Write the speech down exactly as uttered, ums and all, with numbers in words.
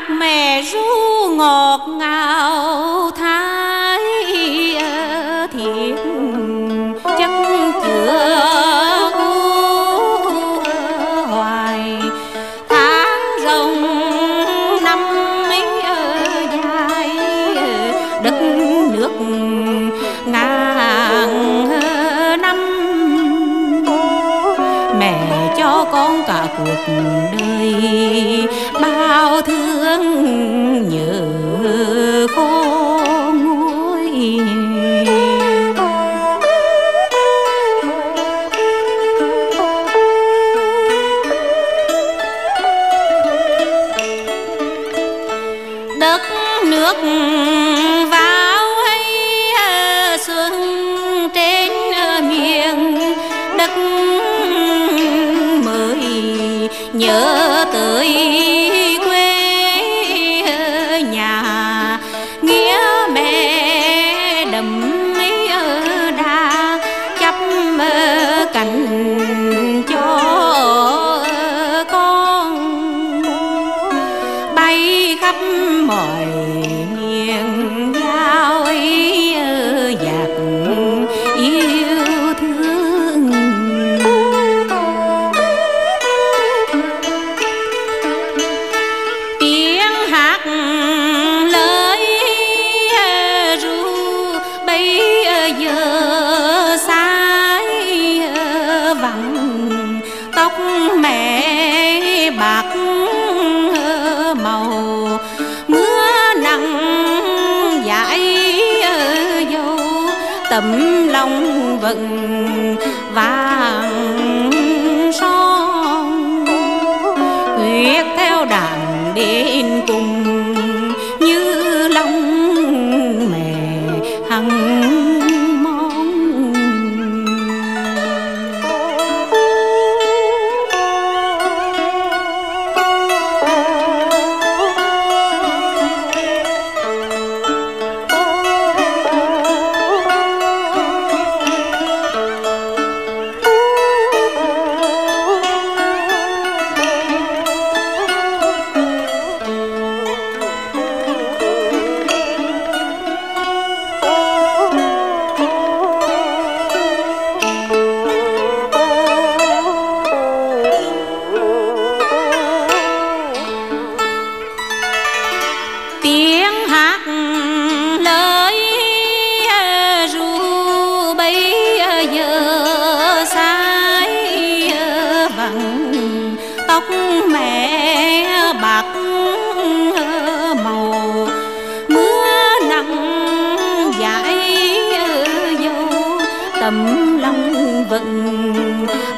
mẹ ru ngọt ngào thái thiệt chất chứa hoài tháng rồng năm mấy dài đất nước ngàn năm mẹ cho con cả cuộc đời bao thương nhớ khôn nguôi. Đất nước vào hay xuân trên miền đất mới nhớ tới quê nhà nghĩa mẹ đầm mấy đa chấp cành cho con bay khắp mọi miền giao ấy dạt yêu thương. Tiếng hát lời ru bây giờ sái vắng tóc mẹ bạc màu mưa nắng dãi dâu tấm lòng vẫn vàng son huyết theo đàn đến cùng như lòng mẹ hằng mong. Tiếng hát lời ru bây giờ sái vắng tóc mẹ bạc màu mưa nắng dãi dâu tấm lòng vẫn